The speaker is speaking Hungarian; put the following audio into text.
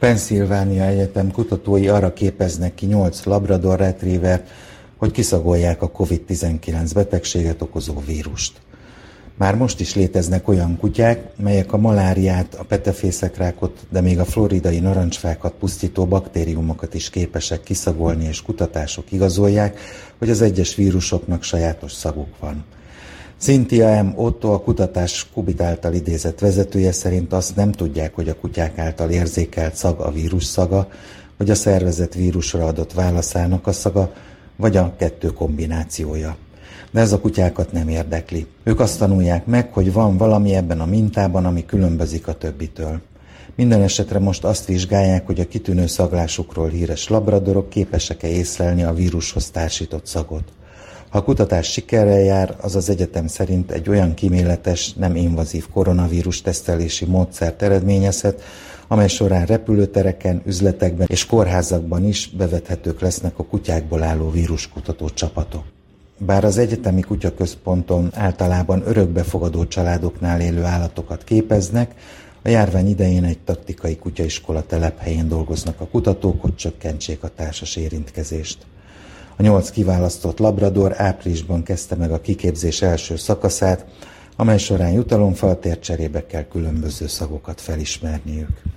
Pennsylvania Egyetem kutatói arra képeznek ki 8 labrador retrievert, hogy kiszagolják a COVID-19 betegséget okozó vírust. Már most is léteznek olyan kutyák, melyek a maláriát, a petefészekrákot, de még a floridai narancsfákat pusztító baktériumokat is képesek kiszagolni, és kutatások igazolják, hogy az egyes vírusoknak sajátos szaguk van. Cynthia M. Otto, a kutatás Kubit által idézett vezetője szerint azt nem tudják, hogy a kutyák által érzékelt szag a vírus szaga, vagy a szervezet vírusra adott válaszának a szaga, vagy a kettő kombinációja. De ez a kutyákat nem érdekli. Ők azt tanulják meg, hogy van valami ebben a mintában, ami különbözik a többitől. Minden esetre most azt vizsgálják, hogy a kitűnő szaglásukról híres labradorok képesek-e észlelni a vírushoz társított szagot. Ha a kutatás sikerrel jár, az az egyetem szerint egy olyan kíméletes, nem invazív koronavírus tesztelési módszert eredményezhet, amely során repülőtereken, üzletekben és kórházakban is bevethetők lesznek a kutyákból álló víruskutató csapatok. Bár az egyetemi kutyaközponton általában örökbefogadó családoknál élő állatokat képeznek, a járvány idején egy taktikai kutyaiskola telephelyén dolgoznak a kutatók, hogy csökkentsék a társas érintkezést. A 8 kiválasztott labrador áprilisban kezdte meg a kiképzés első szakaszát, amely során jutalomfal, cserébe kell különböző szagokat felismerniük.